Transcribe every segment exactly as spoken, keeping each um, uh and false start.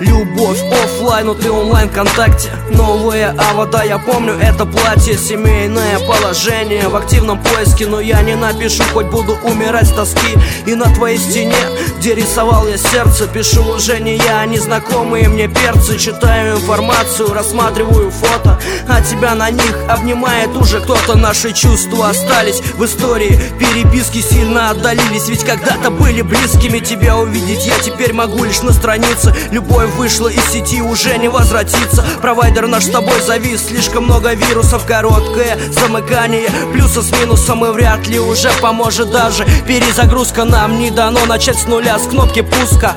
Любовь оффлайн, но ты онлайн ВКонтакте. Новая авода, я помню это платье. Семейное положение в активном поиске, но я не напишу, хоть буду умирать с тоски. И на твоей стене, где рисовал я сердце, пишу уже не я, а незнакомые мне перцы. Читаю информацию, рассматриваю фото, а тебя на них обнимает уже кто-то. Наши чувства остались в истории, переписки сильно отдалились, ведь когда-то были близкими. Тебя увидеть я теперь могу лишь на странице. Любовь вышла из сети, уже не возвратится. Провайдер наш с тобой завис, слишком много вирусов. Короткое замыкание, плюса с минусом, и вряд ли уже поможет даже перезагрузка. Нам не дано начать с нуля, с кнопки пуска.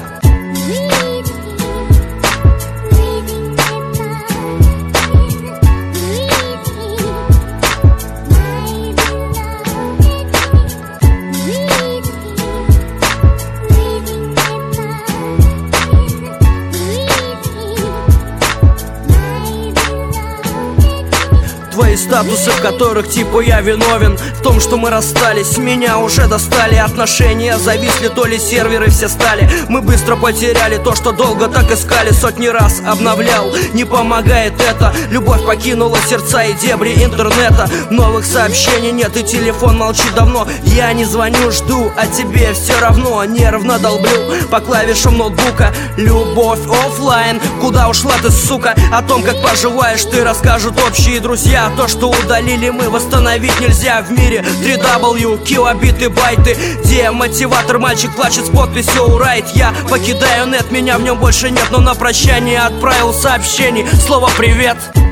Твои статусы, в которых типа я виновен в том, что мы расстались, меня уже достали. Отношения зависли, то ли серверы все стали. Мы быстро потеряли то, что долго так искали. Сотни раз обновлял, не помогает это. Любовь покинула сердца и дебри интернета. Новых сообщений нет и телефон молчит давно. Я не звоню, жду, а тебе все равно. Нервно долблю по клавишам ноутбука. Любовь оффлайн, куда ушла ты, сука? О том, как поживаешь, ты расскажут общие друзья. То, что удалили мы, восстановить нельзя. В мире три дабл ю, килобиты, байты. Демотиватор, мальчик плачет с подписью урайт. Я покидаю нет, меня в нем больше нет, но на прощание отправил сообщений слово привет.